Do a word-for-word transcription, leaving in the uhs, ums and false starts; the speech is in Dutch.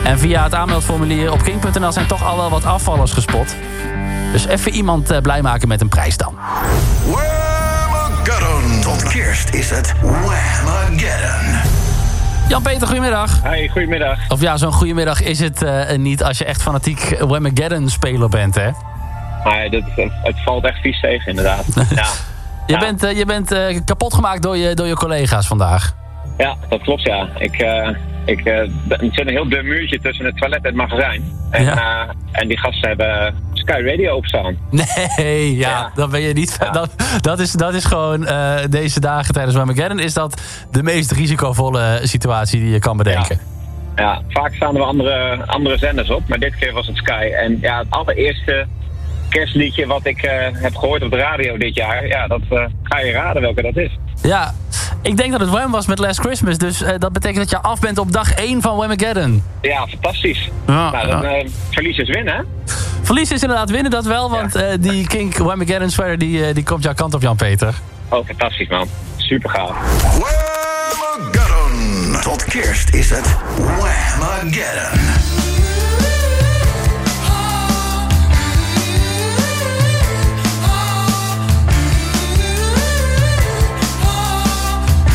En via het aanmeldformulier op king punt n l zijn toch al wel wat afvallers gespot. Dus even iemand uh, blij maken met een prijs dan. Whamageddon. Tot kerst is het Whamageddon. Jan-Peter, goedemiddag. Hey, goedemiddag. Of ja, zo'n goedemiddag is het uh, niet als je echt fanatiek Whamageddon-speler bent, hè? Nee, dit, het valt echt vies tegen, inderdaad. Ja. Je ja. bent, uh, je bent uh, kapot gemaakt door je, door je collega's vandaag. Ja, dat klopt, ja. Ik, uh, ik, uh, er zit een heel dun muurtje tussen het toilet en het magazijn. En, Ja. uh, en die gasten hebben Sky Radio opstaan. Nee, ja, Ja. dan ben je niet... Ja. Dat, dat, is, dat is gewoon uh, deze dagen tijdens Whamageddon is dat de meest risicovolle situatie die je kan bedenken. Ja, ja vaak staan er wel andere, andere zenders op, maar dit keer was het Sky. En ja, het allereerste kerstliedje wat ik uh, heb gehoord op de radio dit jaar, ja, dat uh, ga je raden welke dat is. Ja, ik denk dat het Wham was met Last Christmas. Dus uh, dat betekent dat je af bent op dag één van Whamageddon. Ja, fantastisch. Ja, nou, dan ja. uh, verlies is winnen, hè? Verlies is inderdaad winnen, dat wel. Want uh, die Kink Whamageddon sweater die, uh, die komt jouw kant op, Jan-Peter. Oh, fantastisch, man. Super gaaf. Whamageddon. Tot kerst is het Whamageddon.